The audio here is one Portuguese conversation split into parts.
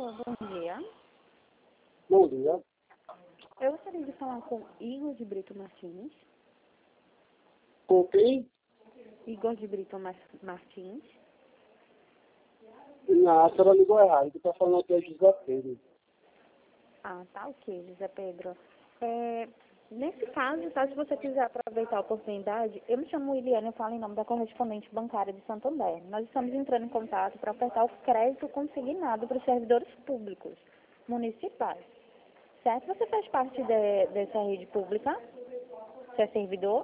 Alô, bom dia. Bom dia. Eu gostaria de falar com Igor de Brito Martins. Com quem? Igor de Brito Martins. Não, a senhora ligou errado. Quem está falando aqui é José Pedro. Ah, tá ok, José Pedro. Nesse caso, tá, se você quiser aproveitar a oportunidade, eu me chamo Iliane, eu falo em nome da correspondente bancária de Santander. Nós estamos entrando em contato para ofertar o crédito consignado para os servidores públicos municipais. Certo? Você faz parte dessa rede pública? Você é servidor?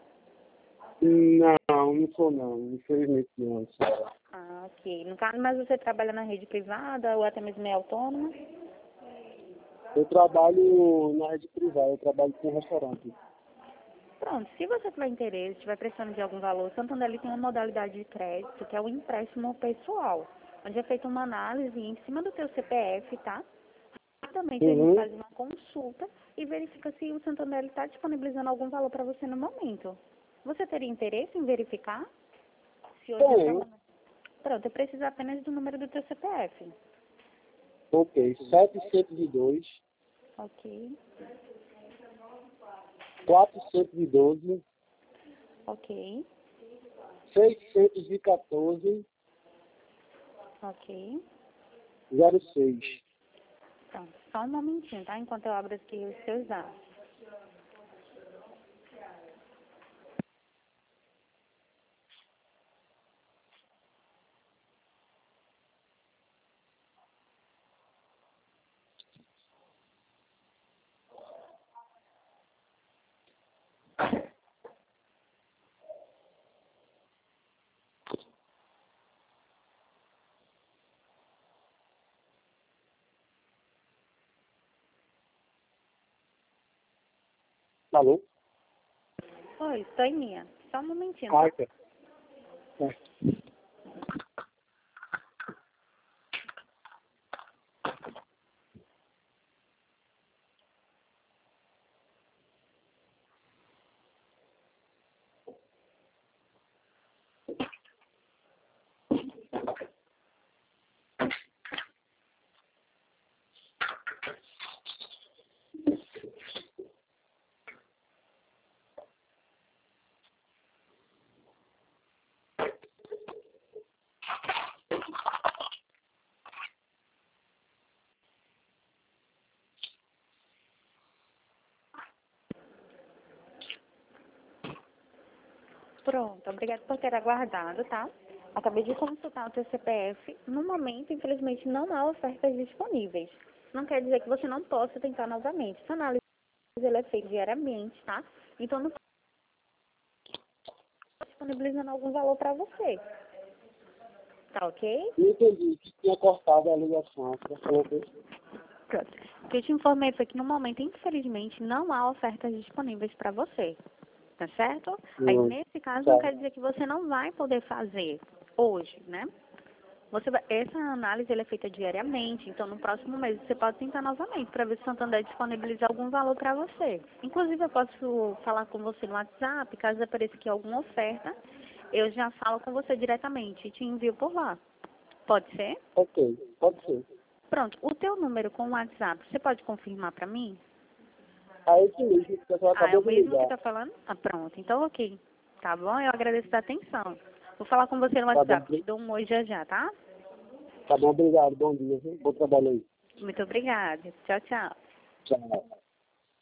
Não sou não. Infelizmente não, senhora. Ah, ok. No caso, mas você trabalha na rede privada ou até mesmo é autônoma? Eu trabalho na rede privada, eu trabalho com restaurante. Pronto, se você tiver interesse, estiver precisando de algum valor, o Santander ele tem uma modalidade de crédito, que é o empréstimo pessoal, onde é feita uma análise em cima do teu CPF, tá? Rapidamente a gente faz uma consulta e verifica se o Santander está disponibilizando algum valor para você no momento. Você teria interesse em verificar? Se hoje o Tenho. Santander... Pronto, eu preciso apenas do número do teu CPF. Ok. 702, Ok, 412, ok, 614, ok. 06. Pronto, só um momentinho, tá? Enquanto eu abro aqui os seus dados. Alô? Oi, estou em minha. Só um momentinho, tá? Marca. Pronto, obrigada por ter aguardado, tá? Acabei de consultar o teu CPF. No momento, infelizmente, não há ofertas disponíveis. Não quer dizer que você não possa tentar novamente. Essa análise ela é feita diariamente, tá? Então, não está disponibilizando algum valor para você. Tá ok? Não entendi que tinha cortado a ligação. Você falou que... Pronto. O que eu te informei foi que no momento, infelizmente, não há ofertas disponíveis para você. Tá certo? Aí, nesse caso, não Tá. quer dizer que você não vai poder fazer hoje, né? Essa análise ela é feita diariamente, então no próximo mês você pode tentar novamente para ver se o Santander disponibiliza algum valor para você. Inclusive, eu posso falar com você no WhatsApp, caso apareça aqui alguma oferta, eu já falo com você diretamente e te envio por lá. Pode ser? Ok, pode ser. Pronto. O teu número com o WhatsApp, você pode confirmar para mim? É esse mesmo que a senhora Ah, é acabou o de mesmo que ligar. está falando? Ah, pronto. Então, ok. Tá bom? Eu agradeço a atenção. Vou falar com você no Tá bom, WhatsApp. Te dou um oi já já, tá? tá bom, obrigado. Bom dia, viu? Bom trabalho aí. Muito obrigada. Tchau, tchau. Tchau.